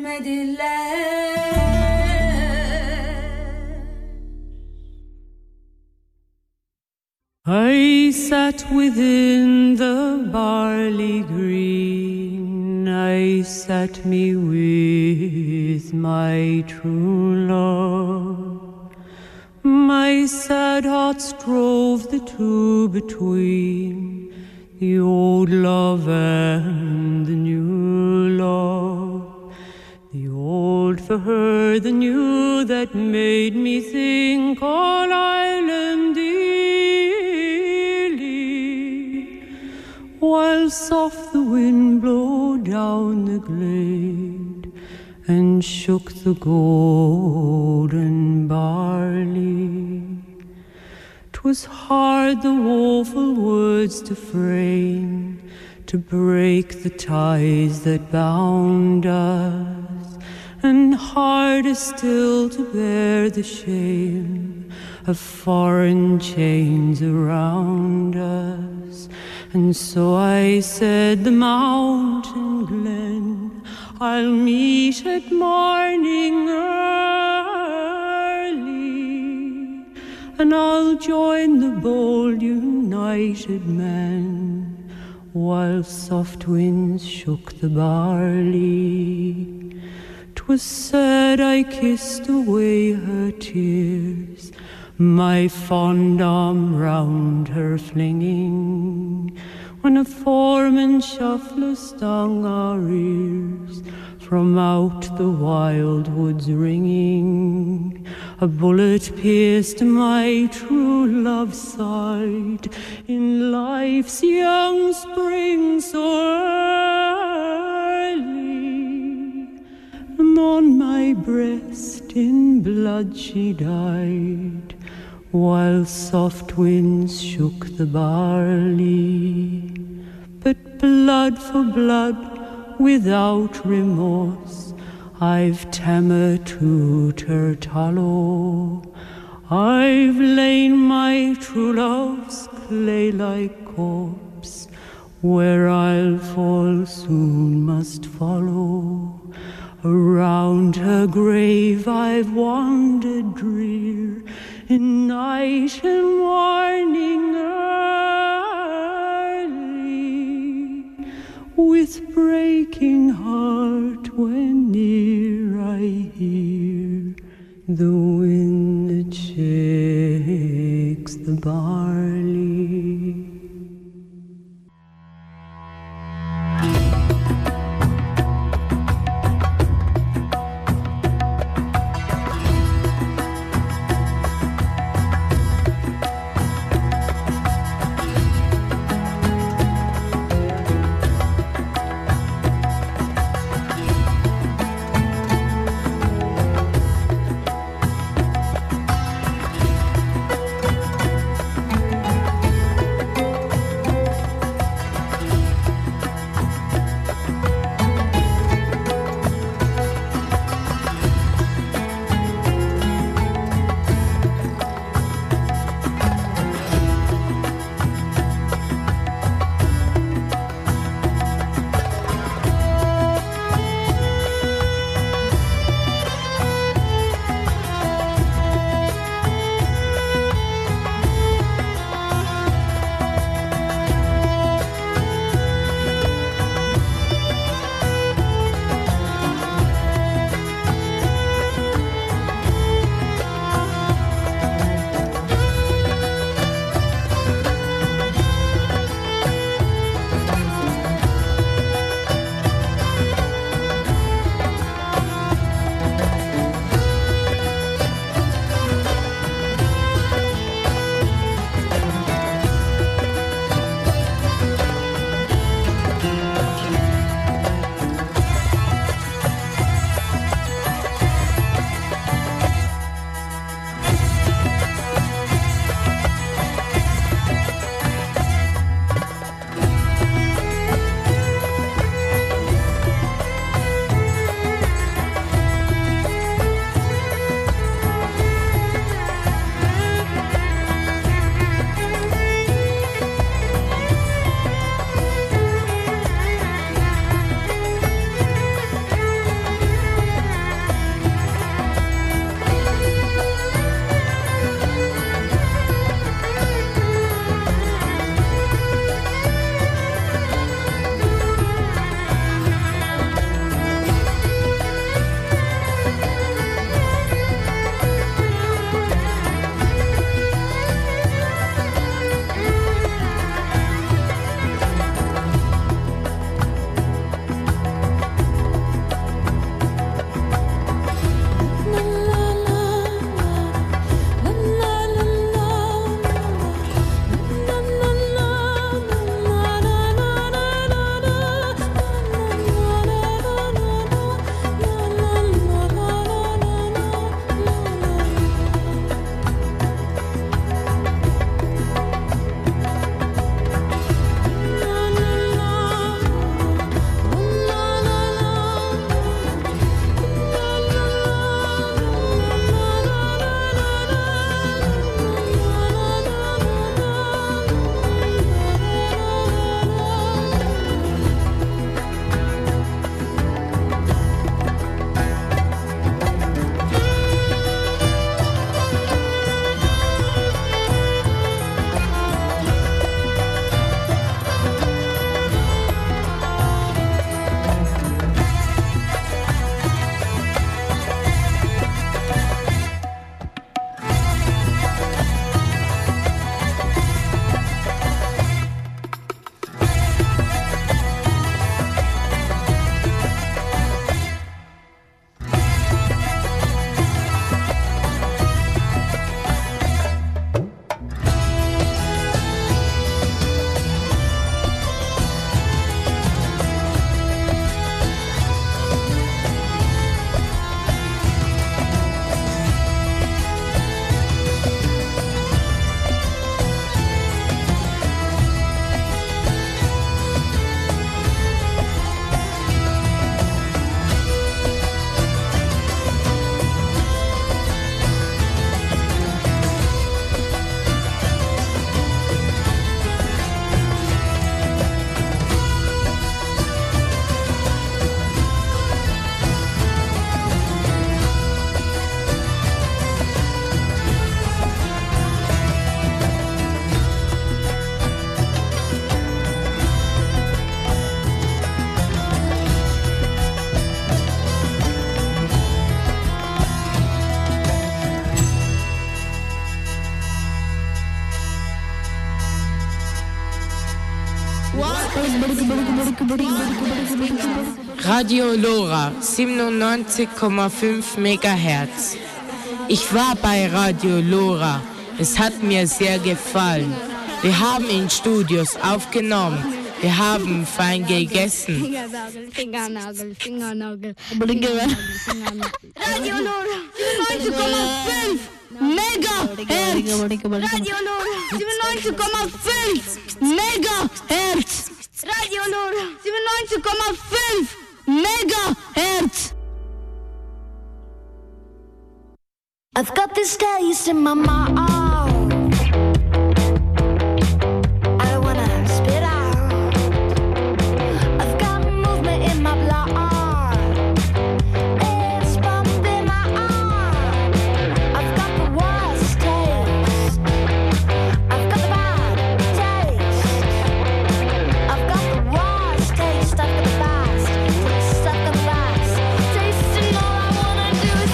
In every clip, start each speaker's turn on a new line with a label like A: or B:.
A: I sat within the barley green, I sat me with my true love. My sad heart strove the two between, the old love and the new love. The old for her, the new that made me think all island while soft the wind blew down the glade and shook the golden barley. 'Twas hard the woeful words to frame, to break the ties that bound us, and harder still to bear the shame of foreign chains around us. And so I said, the mountain glen I'll meet at morning early, and I'll join the bold united men while soft winds shook the barley. 'Twas said I kissed away her tears, my fond arm round her flinging, when a foreman shuffler stung our ears from out the wild woods ringing. A bullet pierced my true love's side in life's young spring so early, and on my breast in blood she died, while soft winds shook the barley. But blood for blood, without remorse, I've tamer to Turtallow. I've lain my true love's clay-like corpse, where I'll fall soon must follow. Around her grave I've wandered drear, in night and morning early, with breaking heart when near I hear the wind that shakes the barley.
B: Radio Lora 97,5 Megahertz. Ich war bei Radio Lora. Es hat mir sehr gefallen. Wir haben in Studios aufgenommen. Wir haben fein gegessen.
C: Fingernagel. Radio Lora 97,5 Megahertz. Radio Lora 97,5 Megahertz. Radio Lora 97,5 Megahertz. I've got this taste in my mouth. I don't wanna spit out. I've got movement in my blood. It's pumping my heart. I've got the worst taste. I've got the bad taste. I've got the worst taste. I've got the best taste. I've got the best taste. And all I wanna do is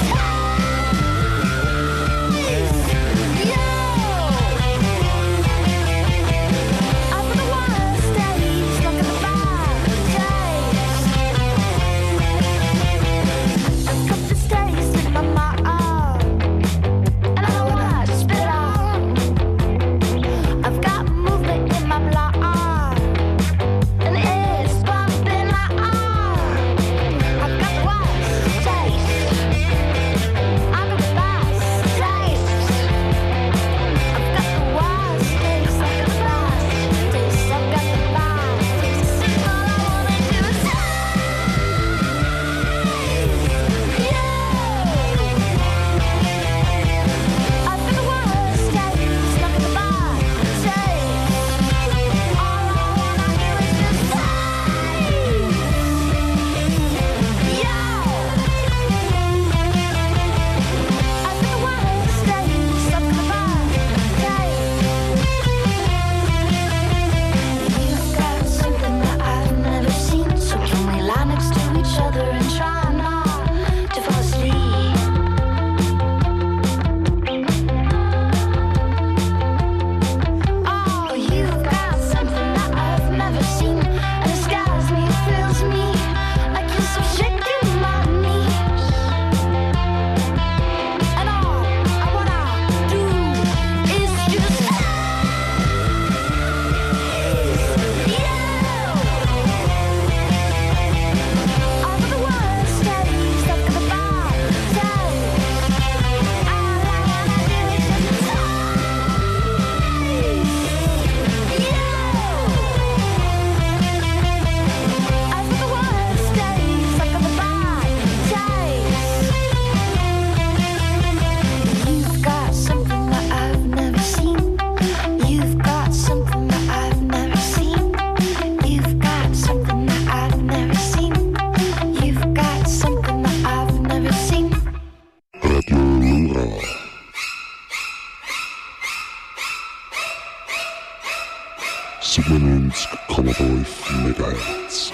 D: Megahertz.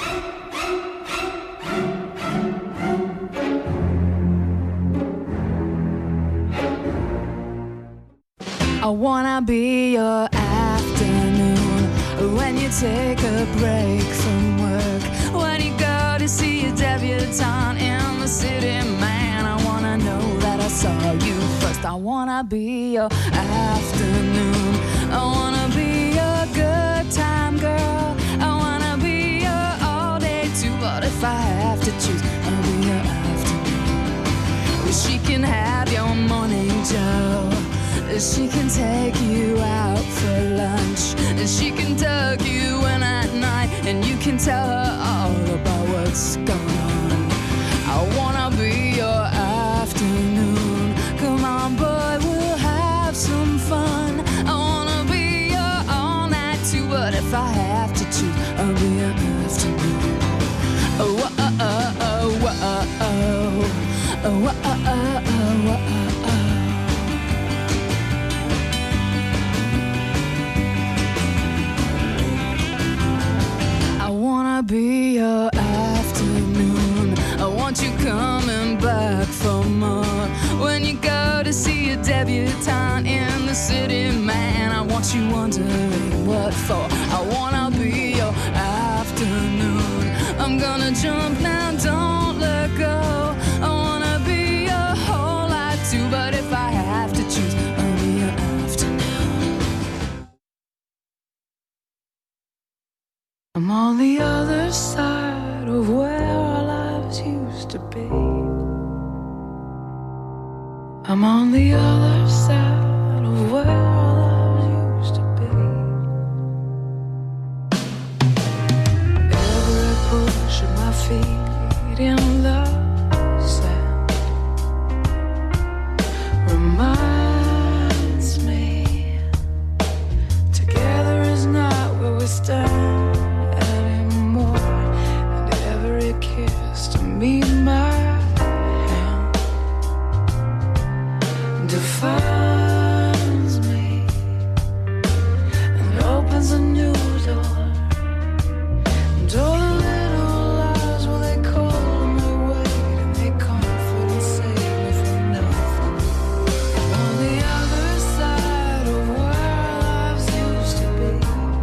A: I wanna be your afternoon when you take a break from work, when you go to see a debutante in the city, man. I wanna know that I saw you first. I wanna be your afternoon. I wanna be your good time girl. I wanna be your all day too. But if I have to choose, I'll be your afternoon. Well, she can have your morning Joe. She can take you out for lunch, and she can tuck you in at night, and you can tell her all about what's going on. I wanna be your afternoon. Come on, boy, we'll have some fun. I wanna be your all night too, but if I have to choose, I'll be your afternoon. Oh, oh, oh, oh, oh, oh, oh, oh, oh, oh, oh, oh. Be your afternoon. I want you coming back for more. When you go to see a debutante in the city, man, I want you wondering what for. I wanna be your afternoon. afternoon. I'm gonna jump now, don't let go. I wanna be a whole lot too, but if I have to choose, I'll be your afternoon. I'm on the other side of where our lives used to be. I'm on the other side of where our lives used to be. Every push of my feet in the sand reminds me together is not where we stand anymore. And every kiss to meet my hand defines me and opens a new door. And all the little lies, well, they call me weight and they comfort and save me from nothing. On the other side of where our lives used to be,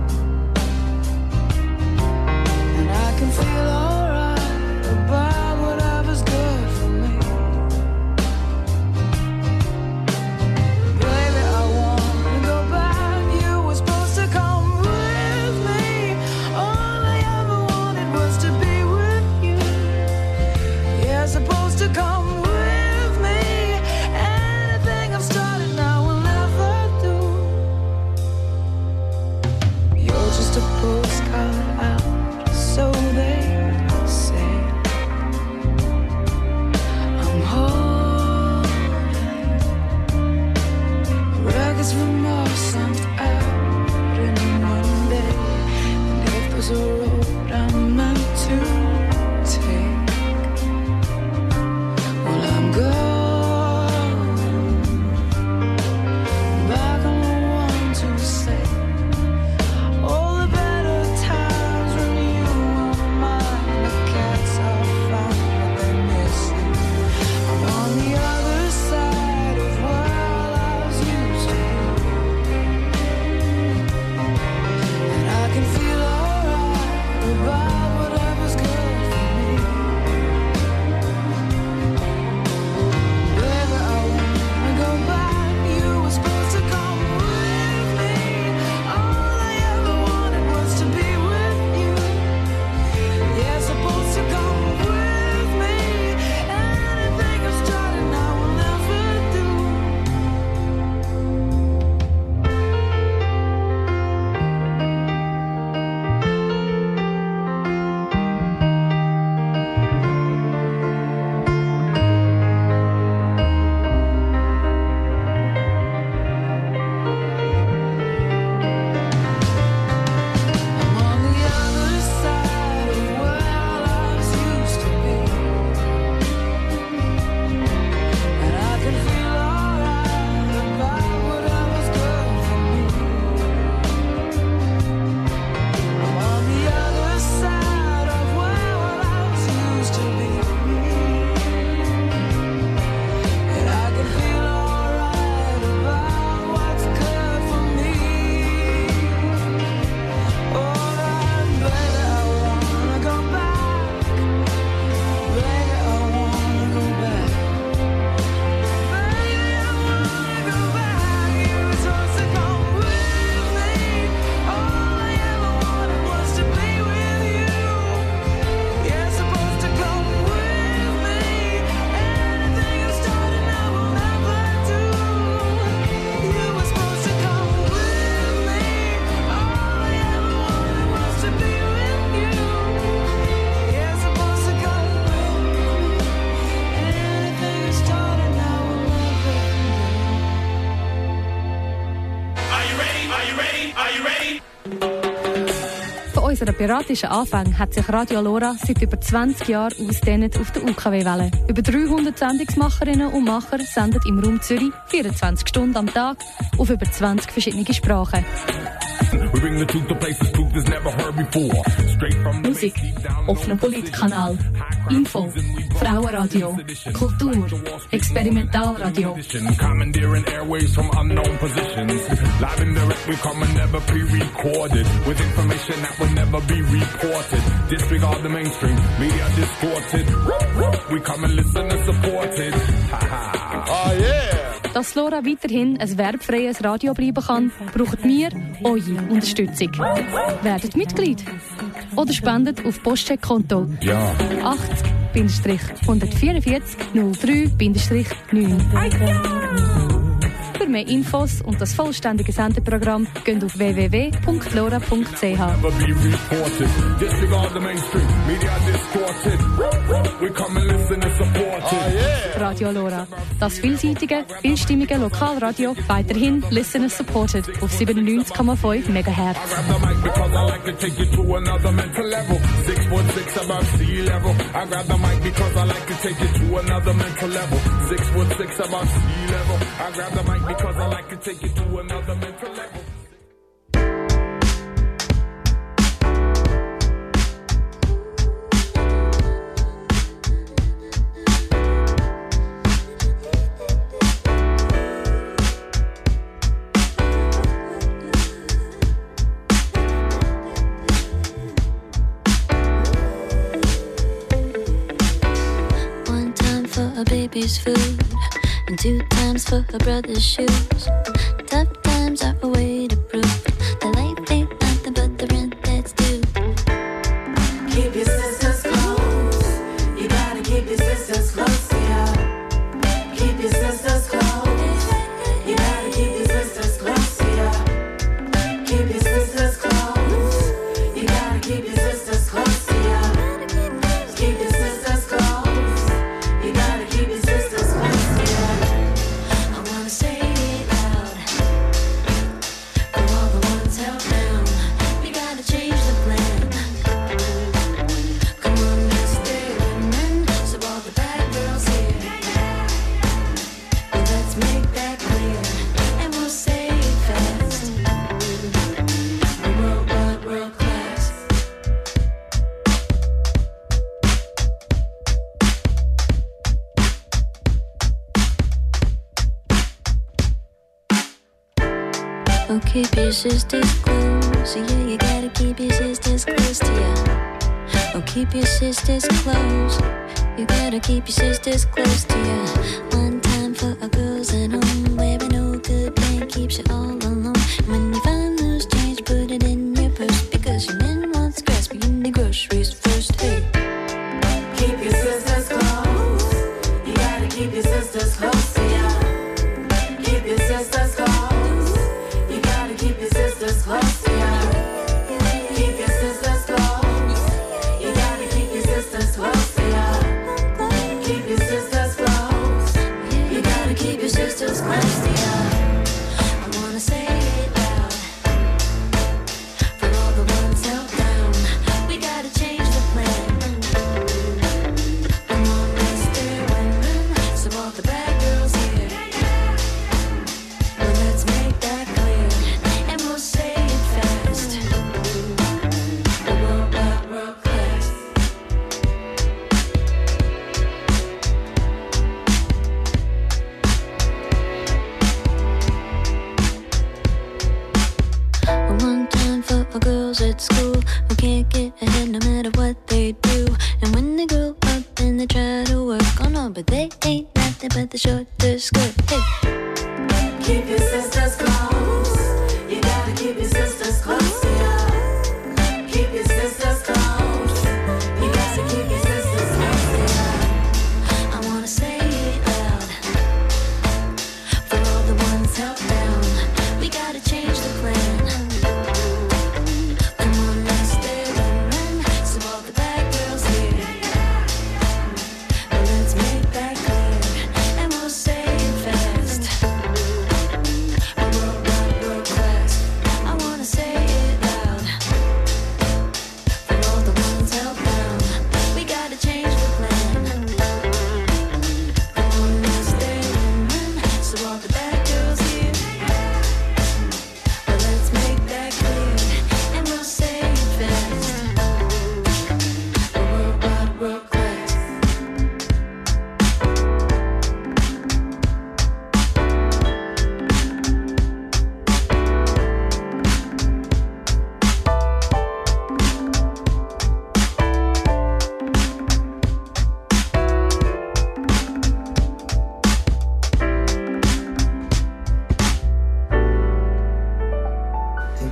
A: and I can feel alright about whatever's good for me. Baby, I wanna go back. You were supposed to come with me. All I ever wanted was to be with you. You're supposed to come with me. Anything I've started now will never do. You're just a postcard out, so they say. I'm holding records from all sent out in one day. And if there's a road I'm meant to take, well, I'm going back on the one to say all the better times when you were mine. The cats are found, but they're missing. I'm on the other side of where our lives used to be, and I can feel alright about whatever's good for me. Baby, I wanna go back. You were supposed to come with me. All I ever wanted was to be with you. You're supposed to come with me. Anything I've started now will never do. I'm on the other side of where our lives used to be, and I can feel alright about whatever's good for me. I'm on the other side of where our lives used to be, and I can feel alright about what's good for me. Alright, baby, I wanna go back. Baby, I wanna go back. Baby, I wanna go back. You were supposed to come with me. All I ever wanted was to be with you. You're supposed to come with me. Anything I've started now will never do. You were supposed to come with me. All I ever wanted was to be with you. You're supposed to come with me. Anything I've started now will never do.
D: Are you ready? Are you ready? Are you ready?
E: Von unseren piratischen Anfängen hat sich Radio Lora seit über 20 Jahren ausdehnt auf der UKW-Welle. Über 300 Sendungsmacherinnen und Macher senden im Raum Zürich 24 Stunden am Tag auf über 20 verschiedene Sprachen.
F: We bring the truth to places truth is never heard before. Straight from the
E: Musik auf einem Politkanal. Info, Frauenradio, Kultur, Experimentalradio.
F: Commandeering airways from unknown positions. Live and direct, we come and never pre-recorded. With information that will never be reported. Disregard the mainstream, media distorted. We come and listen and support it. Oh yeah!
E: Dass LoRa weiterhin ein werbefreies Radio bleiben kann, braucht wir eure Unterstützung. Werdet Mitglied oder spendet auf Postcheckkonto 80-144-03-9. Für mehr Infos und das vollständige Sendeprogramm geht auf www.lora.ch. Radio Lora, das vielseitige, vielstimmige Lokalradio, weiterhin Listen and Supported auf 97,5 MHz.
F: Because I like to take it to another mental level.
C: One time for a baby's food. And 2 times for her brother's shoes. Tough times are a way to prove the life ain't nothing but the rent that's due.
G: Keep your sisters close. You gotta keep your sisters close to you. Keep your sisters close. You gotta keep your sisters close to you. Keep your sisters close. You gotta keep your sisters close to you. Keep your sisters close. You gotta keep your sisters close to you. I wanna say it loud for all the ones held down. We gotta change the plan. Come on, let's stay women. So all the bad girls here. Well, let's make that clear, and we'll say it fast. We're world class.
C: Oh, keep your sisters close. Yeah, you gotta keep your sisters close to you. Oh, keep your sisters close. You gotta keep your sisters close to you. One time for our girls at home, where no good man keeps you all alone. When you find loose change, put it in your purse, because your man wants grass, but you need groceries first. Hey.
G: Keep your sisters close. You gotta keep your sisters close to you. Keep your sisters close. You gotta keep your sisters close to you. Keep your sisters close. You gotta keep your sisters close to you. Keep your sisters close. You gotta keep your sisters close to you. I wanna say it loud for all the ones held down. We gotta change the plan. Come on, let's stay women. So all the bad girls here. Well, let's make that clear, and we'll say it fast. We're world class.
C: One time for our girls at school who can't get ahead no matter what they do. And when they grow up and they try to work, oh no, but they ain't nothing but the shorter skirt. Hey.
G: Keep your sisters close. You gotta keep your sisters close to you. Keep your sisters close. You gotta keep your sisters close to you.
C: I wanna say it loud for all the ones held down. We gotta change the plan. Come on, let's stay women. So all the bad girls here. Well, let's make that clear, and we'll say it fast. We're world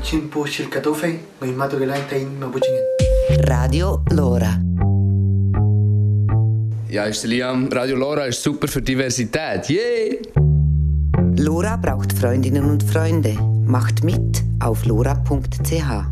H: Chimpo Shilkatofe, Mahimato Gelantain, Mabuchingen.
I: Radio Lora.
J: Ja, ist der Liam. Radio Lora ist super für Diversität. Yay!
I: Lora braucht Freundinnen und Freunde. Macht mit auf lora.ch.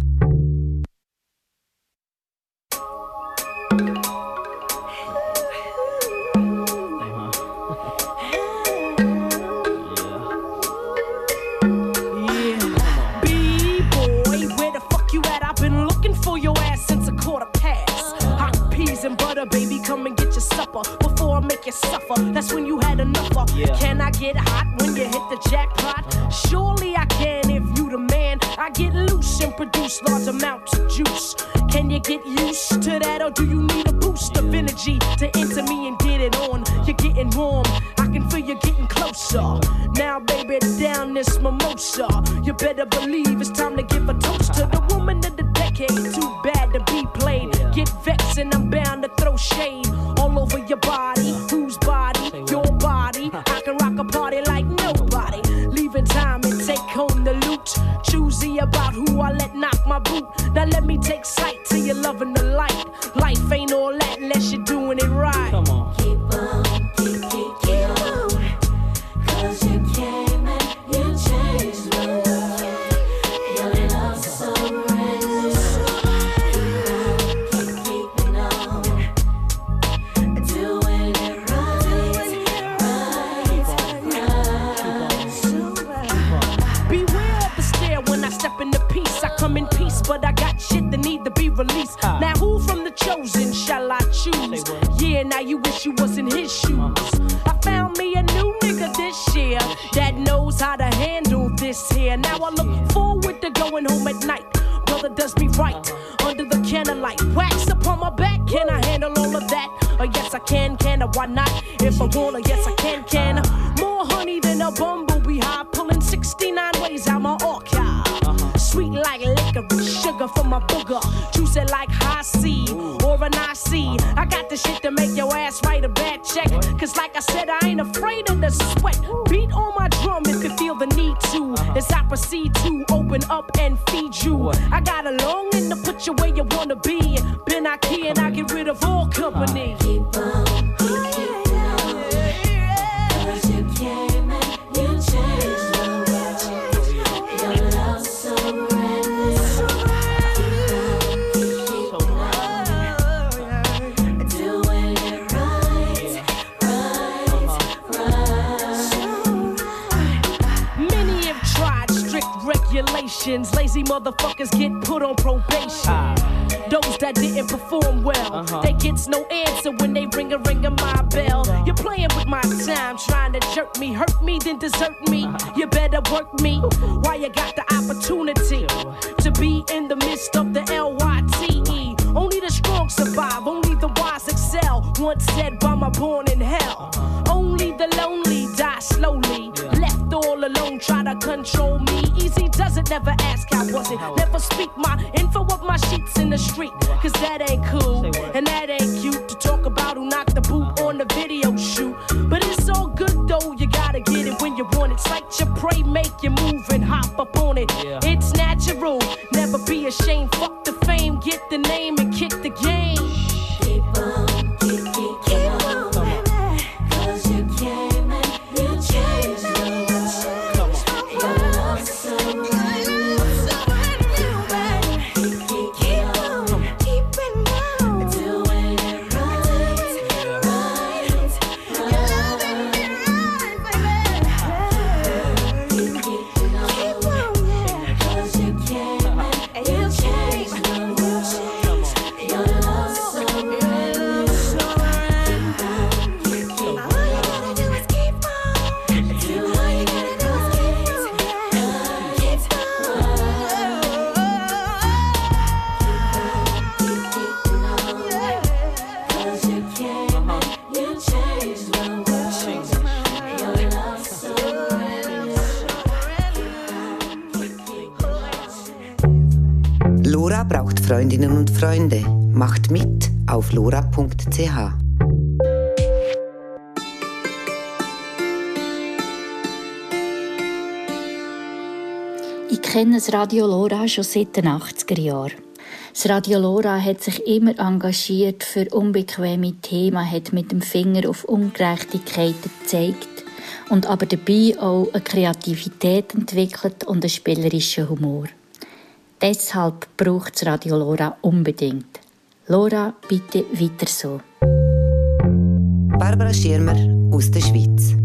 K: Baby, come and get your supper before I make you suffer. That's when you had enough. Can I get hot when you hit the jackpot? Surely I can if you the man. I get loose and produce large amounts of juice. Can you get used to that, or do you need a boost of energy to enter me and get it on? You're getting warm, I can feel you getting closer. Now, baby, down this mimosa. You better believe it's time to give a toast to the woman of the decade. Too bad to be played. Get vexed and I'm bound to throw shade all over your body. Whose body? Your body. I can rock a party like nobody. Leaving time and take home the loot. Choosy about who I let knock my boot. Now let me take sight till you're loving the light. Life ain't all that unless you're doing it right. Come on.
G: Keep on, keep on. 'Cause you came and you changed my world. Your love so real. Keep keeping on. Doing it right.
K: Beware of the stare when I step into peace. I come in peace, but I got shit that need to be released. Now who from the chosen shall I choose? Yeah, now you wish you was in his shoes. I found me a new nigga this year that knows how to handle this here. Now I look forward to going home at night. Brother does me right under the candlelight. Wax upon my back, can I handle all of that? Yes I can I? Why not? If I wanna, yes I can I? More honey than a bumblebee hive, pulling 69 ways out my archive. Sweet like licorice, sugar from my booger. Juicy like high C or an IC. I got the shit to make your ass write a bad check. 'Cause like I said, I ain't afraid of the sweat. Beat on my drum if you feel the need to. As I proceed to open up and feed you. I got a longing to put you where you wanna be. Been I key and I get rid of all company.
G: Keep on, keep on. 'Cause you came and you changed my world. Your love so real. Keep on. Doing it right.
K: Many have tried strict regulations. Lazy motherfuckers get put on probation. Those that didn't perform well, they gets no answer when they ring of my bell. You're playing with my time, trying to jerk me, hurt me, then desert me. You better work me while you got the opportunity to be in the midst of the LYTE. Only the strong survive, only the wise excel. Once said by my born in hell. Only the lonely die slowly. Left all alone, try to control me. Easy does it, never ask how was it. Never speak my info of my sheets in the street. 'Cause that ain't cool, and that ain't cute. To talk about who knocked the boot on the video shoot. But it's all good though, you gotta get it when you want it. Sight your prey, make you move and hop up on it. It's natural, never be ashamed. Fuck the fame, get the name and kick the game.
G: Keep on, keep on. 'Cause you came and you changed my world. Your love so real. Keep on, keeping on. Doing it right. You're loving me right, baby. Keep on. 'Cause you came and you changed my world. Your love so real. All you gotta do is keep on. All you gotta do is keep on. Cause you came and you changed my world. Your love so real.
I: Lora braucht Freundinnen und Freunde. Macht mit auf lora.ch.
E: Ich
L: kenne das Radio Lora schon seit den 80er Jahren. Das Radio Lora hat sich immer engagiert für unbequeme Themen, hat mit dem Finger auf Ungerechtigkeiten gezeigt und aber dabei auch eine Kreativität entwickelt und einen spielerischen Humor. Deshalb braucht das Radio Lora unbedingt. Lora, bitte weiter so.
I: Barbara Schirmer aus der Schweiz.